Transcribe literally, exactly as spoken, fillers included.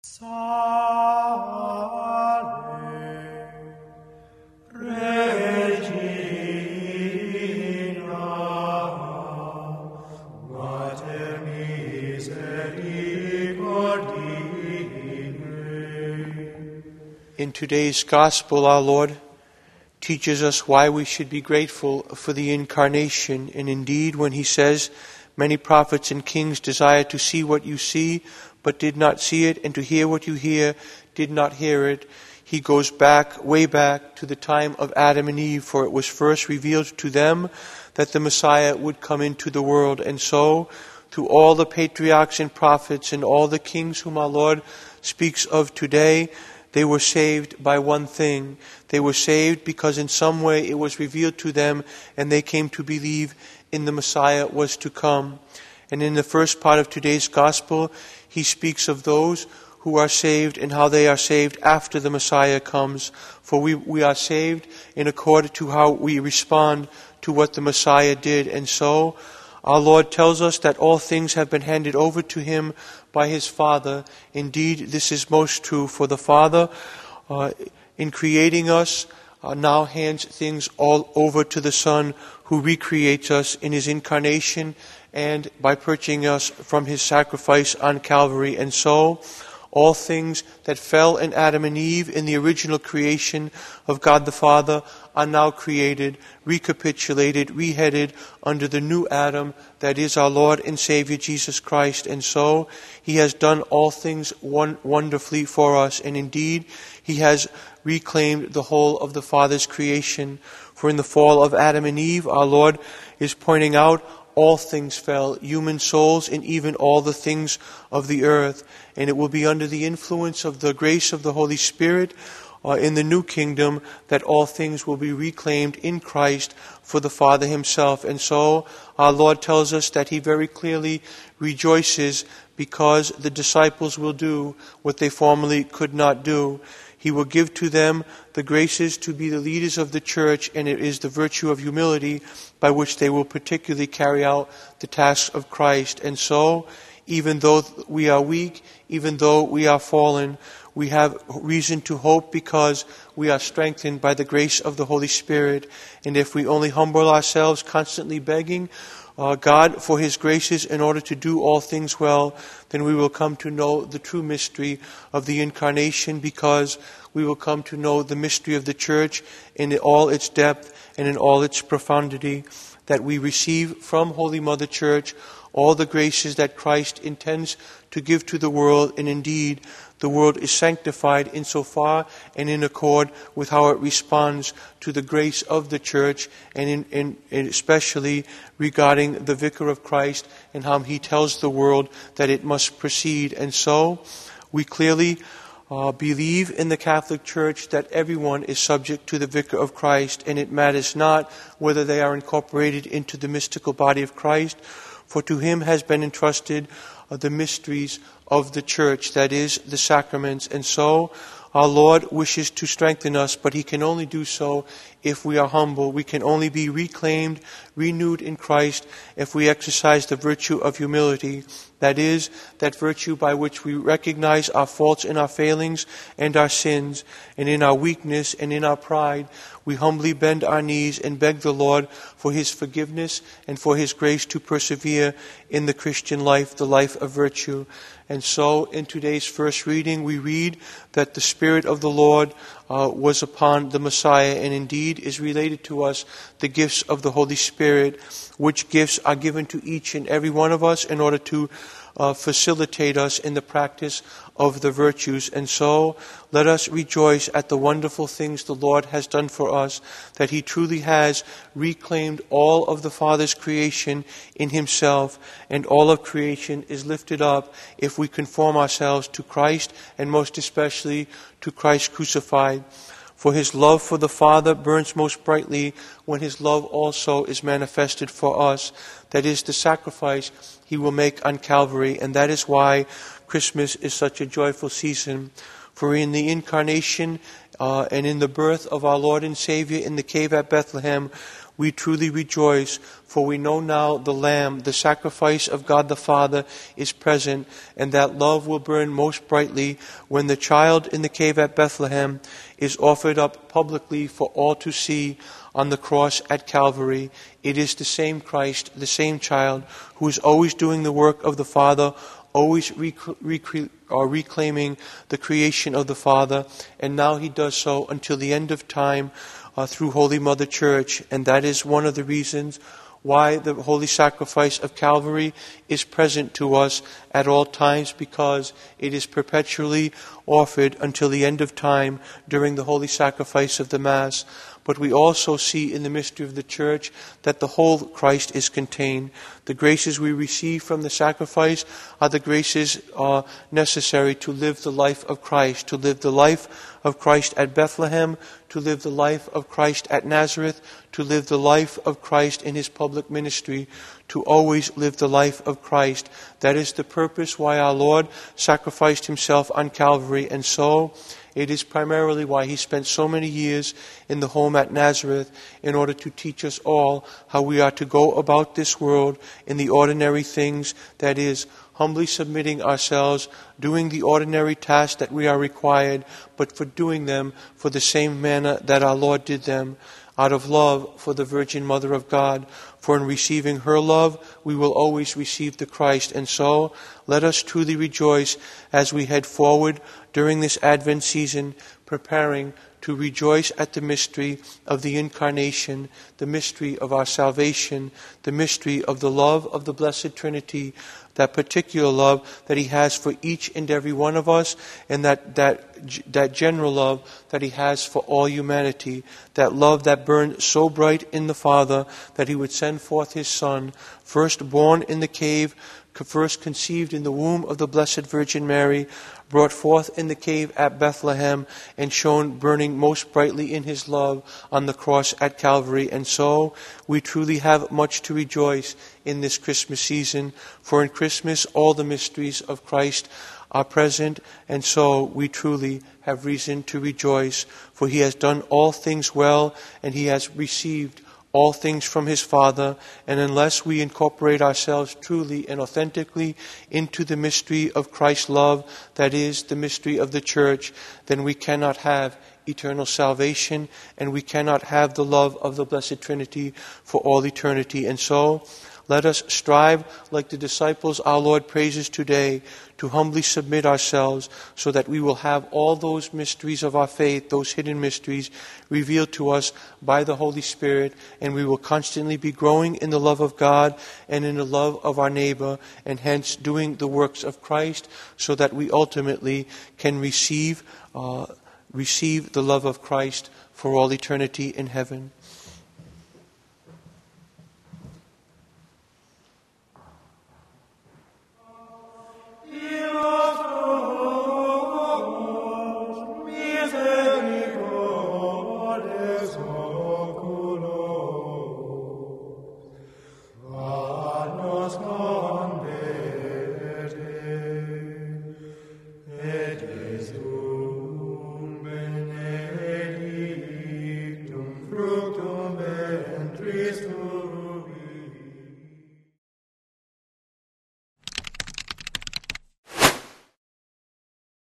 Salve, Regina, Mater misericordiae. In today's Gospel, our Lord teaches us why we should be grateful for the Incarnation. And indeed, when He says, many prophets and kings desire to see what you see, but did not see it, and to hear what you hear, did not hear it, He goes back, way back, to the time of Adam and Eve, for it was first revealed to them that the Messiah would come into the world. And so, through all the patriarchs and prophets and all the kings whom our Lord speaks of today, they were saved by one thing. They were saved because in some way it was revealed to them, and they came to believe in the Messiah was to come. And in the first part of today's Gospel, He speaks of those who are saved and how they are saved after the Messiah comes. For we, we are saved in accord to how we respond to what the Messiah did. And so, our Lord tells us that all things have been handed over to Him by His Father. Indeed, this is most true, for the Father, uh, in creating us, uh, now hands things all over to the Son, who recreates us in His incarnation and by purchasing us from His sacrifice on Calvary. And so, all things that fell in Adam and Eve in the original creation of God the Father are now created, recapitulated, reheaded under the new Adam that is our Lord and Savior Jesus Christ. And so, He has done all things one, wonderfully for us. And indeed, He has reclaimed the whole of the Father's creation. For in the fall of Adam and Eve, our Lord is pointing out all things fell, human souls, and even all the things of the earth. And it will be under the influence of the grace of the Holy Spirit uh, in the new kingdom that all things will be reclaimed in Christ for the Father Himself. And so our Lord tells us that He very clearly rejoices because the disciples will do what they formerly could not do. He will give to them the graces to be the leaders of the church, and it is the virtue of humility by which they will particularly carry out the tasks of Christ. And so, even though we are weak, even though we are fallen, we have reason to hope because we are strengthened by the grace of the Holy Spirit. And if we only humble ourselves, constantly begging Uh, God for His graces in order to do all things well, then we will come to know the true mystery of the Incarnation, because we will come to know the mystery of the Church in all its depth and in all its profundity, that we receive from Holy Mother Church all the graces that Christ intends to give to the world, and indeed the world is sanctified insofar and in accord with how it responds to the grace of the Church, and, in, in, in especially regarding the Vicar of Christ and how he tells the world that it must proceed. And so we clearly uh, believe in the Catholic Church that everyone is subject to the Vicar of Christ, and it matters not whether they are incorporated into the mystical body of Christ, for to him has been entrusted uh, the mysteries of the Church, that is, the sacraments. And so our Lord wishes to strengthen us, but He can only do so if we are humble. We can only be reclaimed, renewed in Christ, if we exercise the virtue of humility. That is, that virtue by which we recognize our faults and our failings and our sins, and in our weakness and in our pride, we humbly bend our knees and beg the Lord for His forgiveness and for His grace to persevere in the Christian life, the life of virtue. And so, in today's first reading, we read that the Spirit of the Lord uh, was upon the Messiah, and indeed is related to us the gifts of the Holy Spirit, which gifts are given to each and every one of us in order to uh, facilitate us in the practice of the virtues. And so, let us rejoice at the wonderful things the Lord has done for us, that He truly has reclaimed all of the Father's creation in Himself, and all of creation is lifted up if we conform ourselves to Christ, and most especially to Christ crucified. For His love for the Father burns most brightly when His love also is manifested for us. That is the sacrifice He will make on Calvary, and that is why Christmas is such a joyful season. For in the incarnation uh, and in the birth of our Lord and Savior in the cave at Bethlehem, we truly rejoice, for we know now the Lamb, the sacrifice of God the Father, is present, and that love will burn most brightly when the child in the cave at Bethlehem is offered up publicly for all to see on the cross at Calvary. It is the same Christ, the same child, who is always doing the work of the Father, always rec- rec- or reclaiming the creation of the Father, and now he does so until the end of time uh, through Holy Mother Church. And that is one of the reasons why the holy sacrifice of Calvary is present to us at all times, because it is perpetually offered until the end of time during the holy sacrifice of the Mass. But we also see in the mystery of the Church that the whole Christ is contained. The graces we receive from the sacrifice are the graces uh, necessary to live the life of Christ, to live the life of Christ at Bethlehem, to live the life of Christ at Nazareth, to live the life of Christ in his public ministry, to always live the life of Christ. That is the purpose why our Lord sacrificed himself on Calvary, and so it is primarily why he spent so many years in the home at Nazareth, in order to teach us all how we are to go about this world in the ordinary things, that is, humbly submitting ourselves, doing the ordinary tasks that we are required, but for doing them for the same manner that our Lord did them, out of love for the Virgin Mother of God. For in receiving her love, we will always receive the Christ. And so, let us truly rejoice as we head forward during this Advent season, preparing to rejoice at the mystery of the Incarnation, the mystery of our salvation, the mystery of the love of the Blessed Trinity, that particular love that he has for each and every one of us, and that, that, that general love that he has for all humanity, that love that burned so bright in the Father that he would send forth his Son, first born in the cave, first conceived in the womb of the Blessed Virgin Mary, brought forth in the cave at Bethlehem, and shone burning most brightly in his love on the cross at Calvary. And so we truly have much to rejoice in this Christmas season, for in Christmas all the mysteries of Christ are present, and so we truly have reason to rejoice, for he has done all things well, and he has received all things from his Father, and unless we incorporate ourselves truly and authentically into the mystery of Christ's love, that is, the mystery of the Church, then we cannot have eternal salvation, and we cannot have the love of the Blessed Trinity for all eternity. And so, let us strive, like the disciples our Lord praises today, to humbly submit ourselves so that we will have all those mysteries of our faith, those hidden mysteries, revealed to us by the Holy Spirit, and we will constantly be growing in the love of God and in the love of our neighbor, and hence doing the works of Christ, so that we ultimately can receive, uh, receive the love of Christ for all eternity in heaven.